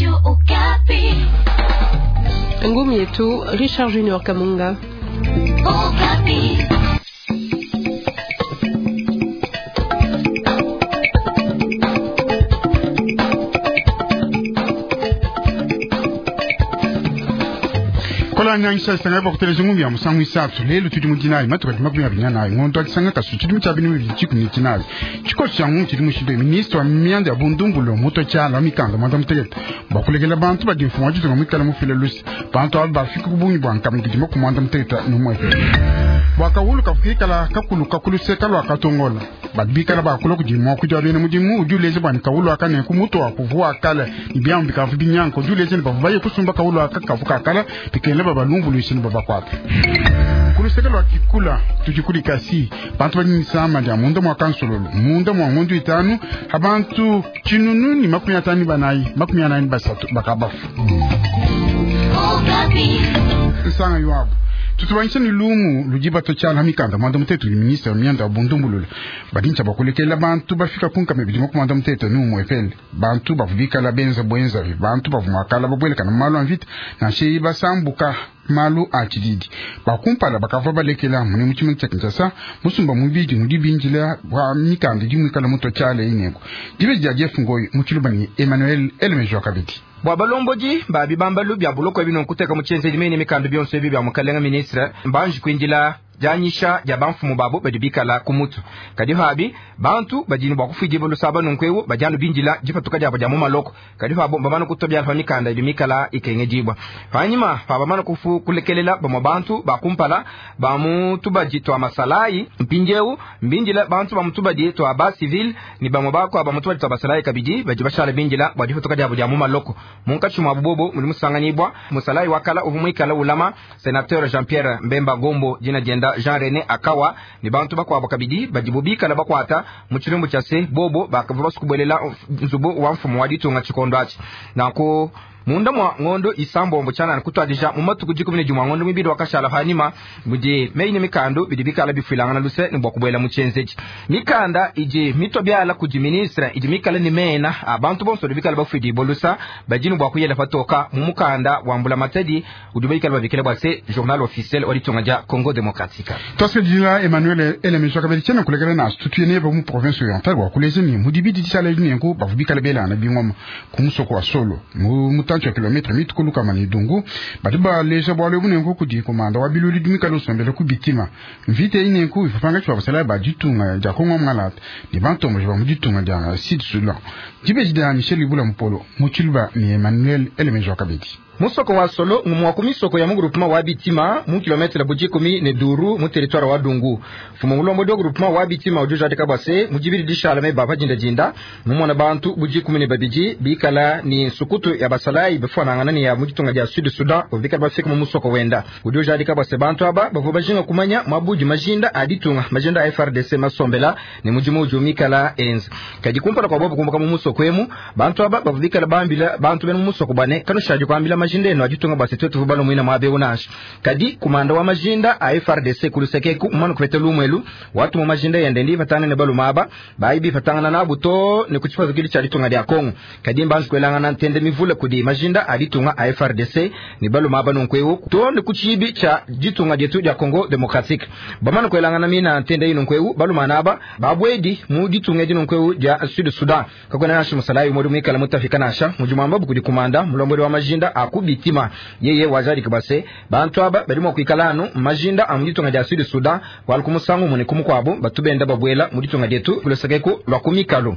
Radio Okapi. Ngumi yetu Richard Junior Kamunga. Okapi. Kola nyangisa sanga ba kutele ngumi ya musangu isatu lelo tudimu dinai matuka dimabu ya binyana ngondo akisanga kasu tudimu chabinu bichiku ni dinai chiko changu tudimu shido ministre wa miande ya bundumbulo moto chala mikanga madam tegeta bakulegela bantu ba difu wajitu ngamikala mufile lusi bantu alba fiku bunyi bwanka mkidimo kumandam tegeta numwe wakawulu kafika kakulu sekalo akatongola badbikala bakulo kudimo kujabene mudimu ujuleze bani kawulu akane kumuto akuvua akala ibyambi kafubinyanga ujuleze bavuye kusumba kawulu akakavuka akala pikele balungu lusini baba kwatu kulisekelo akikula tujikuli kasi bantu bani sama ja mundo mwa kansololo mundo mwa mundu itanu abantu chinunu ni makumi atani banai makumi anani basatu bakabafu nsanga yuabu tutubanyisha ni lumu lujiba tochala mikanda mwanda mtetu ni minister mianda bundumbulula badincha bakulekela bantu bafika kunka mebidimo kumanda mtetu numu efele bantu bavubika la benza bwenza bantu bavumakala babweleka na malu anvita na shei basambuka malu achididi bakumpala bakava balekela mune muchimu chakinjasa musumba mubidi mudibinjila wa mikanda jimwikala muto chale ineko dibe jajefu ngoyi muchilubani Emmanuel Elmejo kabiti Bwabalomboji babi bambalu bya buloko bino kuteka muchenze dimene mikando byonse bya mukalenga ministre banji kwinjila janyisha ya banfumu babo badibikala kumutu kadi habi bantu bajini bakufije bolo saba nonkwewo bajano binjila jifatuka jabo jamu maloko kadi habo babano kutobya alfani kanda ibimikala ikengejibwa hanyuma babano kufu kulekelela babantu bakumpala bamuntu bajitwa masalai mpinjewu mbinjila bantu bamuntu bajitwa aba civil ni bamobako abamuntu bajitwa masalai kabiji bajibashale binjila bajifatuka jabo jamu maloko munkachuma bubobo muri musanganibwa musalai wakala ubumwikala ulama senateur Jean-Pierre Mbemba Gombo jina jenda Jean-René Akawa ni bantu bakwa bakabidi bajibubika na bakwata muchirumbu chase bobo bakavrosu kubelela nzubo wa mfumu waditu nga chikondo achi nako munda mwa ngondo isambo mbuchana nakutwadisha mumatu kujikubine juma ngondo mibidi wakashala hanima muje meine mikando bidibikala bifilanga na luse nibokubwela muchenzeji mikanda ije mitobyala kujiministra ije mikala ni mena abantu bonso bidibikala bafidi bolusa bajinu bwakuyela fatoka mumukanda wambula matedi udubikala babikela bwase journal officiel walitongaja Congo Democratique tosque dila Emmanuel Elmejo kabiti chena kulegela na tutuyene ba mu province orientale wa kulezeni mudibidi disala linengo bavubikala bela na bingoma kumusoko wa solo tancho kilometre mitukulu kama ni dungu badiba leja bwale bunengo kudi komanda wa biluli dumikalo sombele ku bitima mvite inengo ifanga chwa basala ba jitunga ja kongo mngalata ni banto mo ba mujitunga ja sud sudan jibe jida ni sheli bula mpolo muchilba ni Emmanuel Elmejo kabiti musoko wa solo mwakumisoko ya mugrupema wa bitima mu kilometre bujikumi ne duru mu territoire wa dungu fumo mulombo do groupema wa bitima ojuja de kabase mujibiri dishalame baba jinda mumona bantu bujikumi ne babiji bikala ni sukutu ya basalai befana nganani ya mujitunga ja sud sudan obikala bafika mu musoko wenda ojuja de kabase bantu aba bavu bajinga kumanya mabuji majinda aditunga majinda FRDC masombela ni mujimu jumikala enz kajikumpala kwa bobo kumbuka mu musoko emu bantu aba bavu bikala bambila bantu benu musoko bane kanushaje kwambila majindeno ajitunga basi twetu vubalo mwina mabe unash kadi kumanda wa majinda a FRDC kulusekeku umanu kvetelu mwelu watu mu majinda yende ndi fatana ne balu maba baibi fatana na buto ne kuchifa zikili cha litunga dia Kongo kadi mbanzi kwelanga na ntende mivule kudi majinda aditunga a FRDC ni balu maba nonkwewu to ne kuchibi cha jitunga jetu dia Congo Democratique bamanu kwelanga na mina ntende ino nkwewu balu manaba babwedi mu jitunga dino nkwewu dia Sud Sudan kakona nashi musalayi umuri mwikala mutafikanasha mujumamba bukudi kumanda mulombori wa majinda akubitima yeye wazari kabase bantu aba barimo kwikalano majinda amuditunga ja Sud Sudan walkumusangu mune kumukwabo batubenda babwela muditunga jetu kulesakeko lwakumikalo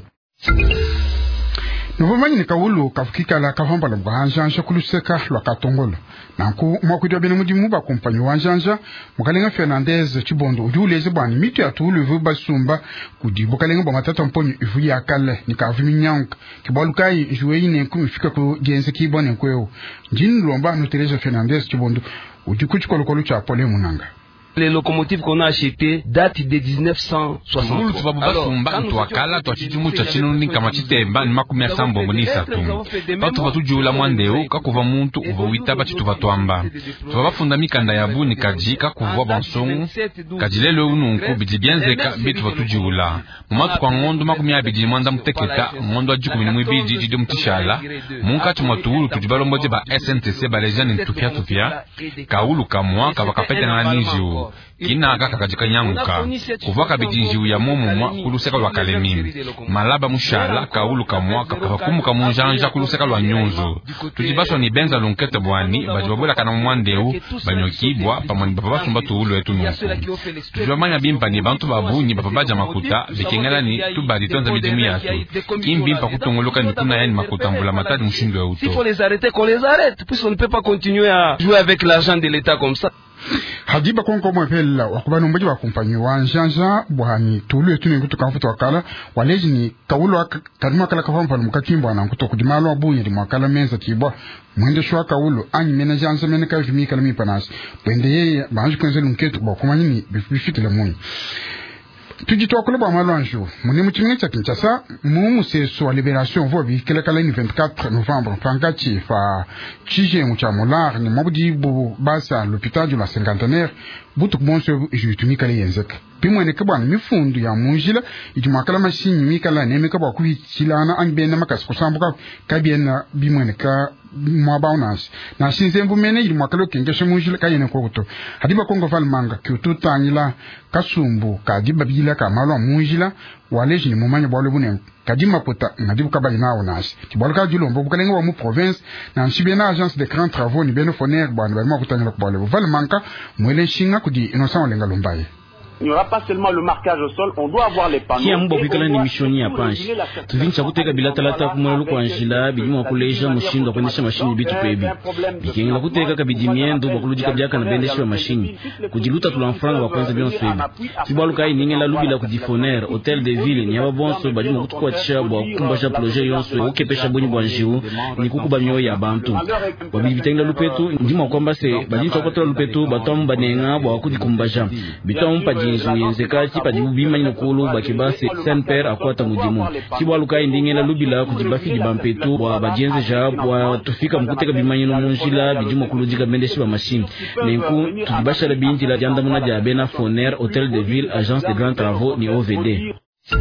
Nuvumanyi ni kawulu kafukika la kafamba la mbahanjanja kuluseka lwa katongolo. Nanku mwakudio bine mudimu ba kumpanyi wanjanja mukalenga Fernandez Chibondo ujuleze bwani mitu ya tuulu ivu basumba kudi mukalenga ba matata mponyi ivu ya kale ni kavimi nyanka kibalukai ijuwe ine kumifika ku genze kibone nkweo njini lomba nutereza Fernandez Chibondo ujikuchi kolokolu cha pole munanga Les locomotives qu'on a achetées datent de 1960. Ngulu tubabuba sumba ntwakala twachitimu chachinuni kama chitemba ni makumi asambo mbonisa tu. Batu batujula mwandeu kakuva muntu uva witaba chituva twamba. Tubabafunda mikanda ya buni kaji kakuva bansongu. Kajilele ununku bidi bienzeka bitu batujula. Mumatu kwa ngondo makumi abidi mwanda mteketa ngondo ajiku minimwe bidi jido mtishala. Munka chumatuulu tujibalo mboje ba SNTC ba lejani ntupia. Kaulu kamwa kabakapete na ninjiu. Kina kaka kajika nyanguka. Kuvaka bidinjiu ya momumwa kuluseka lwa kalemimi. Malaba mushala kaulu kamwa kapakumu kamunjanja kuluseka lwa nyunzu. Tujibaswa ni benza lunkete bwani bajibabola kana mwandeu banyokibwa pamani babasumba tuulu etu nuku. Tujibamanya bimpa ni bantu babu ni bababaja makuta vikengela ni tubadi tonza bidimu yatu. Kimbimpa kutongoloka ni kuna yani makuta mbula matadi mshindu ya uto. S'il faut les arrêter, qu'on les arrête, puisqu'on ne peut pas continuer à jouer avec l'argent de l'État comme ça. Hadiba konko mwepela wakubana mboji wa kumpanyi wa njanja bwani tulu etune kutoka mfuto wakala waleji ni kaulo kadima kala kafampa mukakimbo na kutoka kudimalo abunye di mwakala menza tibwa mwende shwa kaulo anyi mena janza mena kayo fimi kala mipanas bwende yeye banji kwenze lunketu bwa kumanyini bifitile muni tujitoa kule bwa malanjo mune muchimine cha Kinshasa museso wa liberation vobi kele kala ni 24 novembre fangachi fa chije mucha molar ni mabudi bu basa l'hôpital de la cinquantenaire butuk bonso jutumi kale yenzek pimwe ne kabana mifundu ya munjila ijumakala mashini mikala ne mekaba ku hilana anbena makas kusambuka kabiena bimwe ne ka mwabaunas na shinzembu mene ijumakalo kengeshe munjila kayene kokuto hadiba kongo falmanga kyututanyila kasumbu kadiba bila kamalo munjila waleji ni mumanya bwalo bune kadima pota ngadibu kabali nawo nasi tibolka dilombo bukalenga wa mu province na nshibena agence de grands travaux ni benofoner bwana bali makutanyila kubwalo falmanga mwele shinga kudi innocent lenga lombaye. Il n'y aura pas seulement le marquage au sol, on doit avoir les panneaux. Kia mbo bikala ni mishoni ya panshi. Tuvincha kuteka bila talata kumwelu kwa njila, bidimo kuleja mushindo kwendesha mashini bitu pebi. Bikengela kuteka kabidi miendo bakulujika biaka na bendesha wa mashini. Kujiluta tulanfranga wa kwanza bion pebi. Tibalu kai ningela lubila kudifoner, hotel de ville ni abonso badimo kutukwa chabwa kumbasha projet yonso ukepesha boni bwanjiu ni kukuba myo ya bantu. Wabidi bitengela lupetu ndimo kwamba se badimo kwatula lupetu batom banenga bwa kudikumbasha. Bitom jinsu yenzekati padibubima nyokulu bakibase Saint-Père akwata mudimu kibwaluka indingela lubila kujibafidi bampetu wa bajenze jabo wa tufika mkuteka bimanyino munjila bijimo kulujika bendeshi ba machine nenku tujibasha la binti la janda muna jabena Foner Hôtel de Ville Agence de Grands Travaux ni OVD.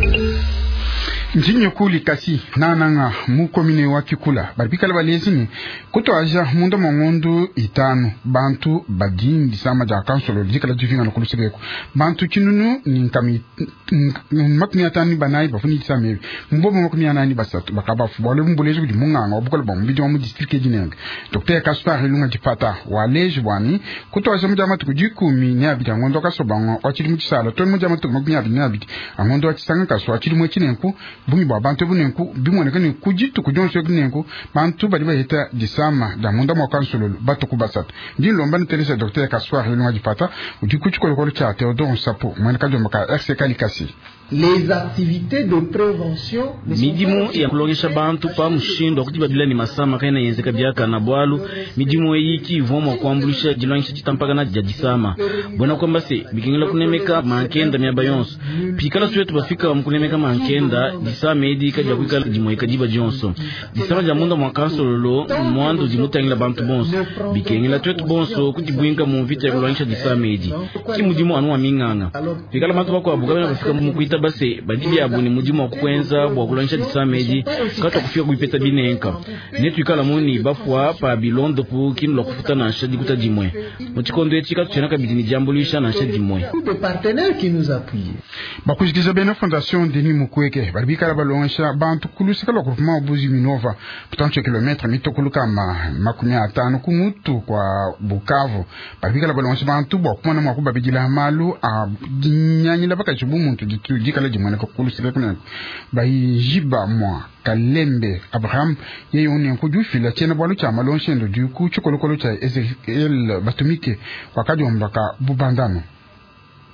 Njinyo kuli kasi nananga mukomine wa Kikula baribikala balezini kuto aja mundo mongondo itano bantu badindi sama ja kansolo dikala jivinga nokulusebeko bantu kinunu ninkami makni atani banai bafuni tsame mbobo makni anani basatu bakaba fubole mbulezi kudi munganga obukala bombi mu district jinenga Dr Kaspar Lunga Dipata waleji bwani kuto aja mujama tukujikumi ni abita ngondo kasobango wachiri muchisala ton mujama tukmakni abini abiti angondo wachisanga kaswa chiri mwechinenku bungi ba bantu bunenku bimwe nekani kujitu kujonso kunenku bantu bali bahita disama da munda mo kansolo batu kubasat ndilo mbani telesa Dr Kaswar Lunga Dipata udikuchiko ko cha Theodore Sapo mwana kajomba ka RC Kalikasi. Les activités de prévention midimu ya kulogesha bantu pa mushindo kutiba bila ni masama kaina yenzeka byaka na bwalu midimu yiki vomo kwambulisha jilwanisha chitampaka na jadisama bona kwamba se bikingela kunemeka mankenda mya bayonso pikala swetu bafika mkunemeka mankenda disama edi kaja kwikala jimoy kadiba jonso disama jamunda mwakansolo mwando dimutangila bantu bonso bikingela twetu bonso kutibwinka mu vita ya kulwanisha disama edi kimudimu anwa minganga pikala bantu bako abuka na bafika mukuita base badili abuni mudimu wa kwenza bwa kulanisha disameji kata kufika kuipeta binenka netu ikala moni bafwa pa bilondo pu kinu la kufuta na nshadi kuta dimwe mutikondo etika tuchenaka bidini jambulisha na nshadi dimwe de partenaires qui nous appuient bakujikiza bena fondation Denis Mukwege baribikala balonsha bantu kulusika lo groupement Obuzi Minova putancho kilometre mitokuluka makumi atano kumutu kwa Bukavu baribikala balonsha bantu bwa kumana makuba bidila malu a nyanyila baka chubu muntu dikala jimwana ko kulusika kuna bayijiba mwa Kalembe Abraham yeye oni kuju fila tena bwalu cha malonshendo du ku chukolokolo cha Ezekiel Batumike wakajomba ka bubandano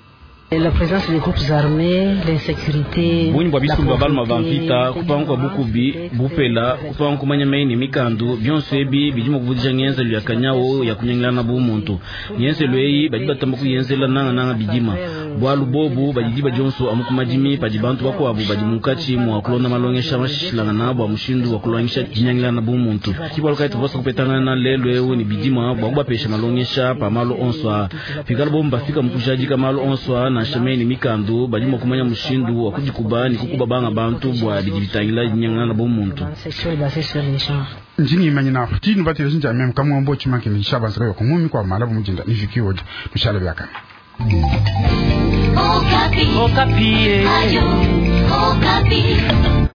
La présence des groupes armés, l'insécurité, buni bwa bisumba balma vampita kupanga bukubi bupela kupanga kumanya maini mikandu byonso ebi bijimo kuvudisha nyenze lya kanyawo ya kunyangilana bu muntu nyenze lweyi bajibatamba kuyenzela nanga bijima bwalu bobu bajidiba jonso amukumajimi pajibantu bakwabu bajimukachi mu kulonda malongesha mashishilanga nabo amushindu wakulangisha jinyangilana bu muntu kibwaluka tubosa kupetanga na lelwe ni bijima bwa pesha malongesha pamalo onswa fikala bomba fika mukujaji kamalo onswa na shameni mikandu bajimo kumanya mushindu wakujikubani kukubabanga bantu bwa bijibitangila jinyangilana bu muntu njini imanyi na tinu batile sinja mem kamwombo chimake ni shabanzira yo kumumi kwa malabu mujinda nifikiwoje mishale byaka Okapi. Okapi. Ayo. Okapi.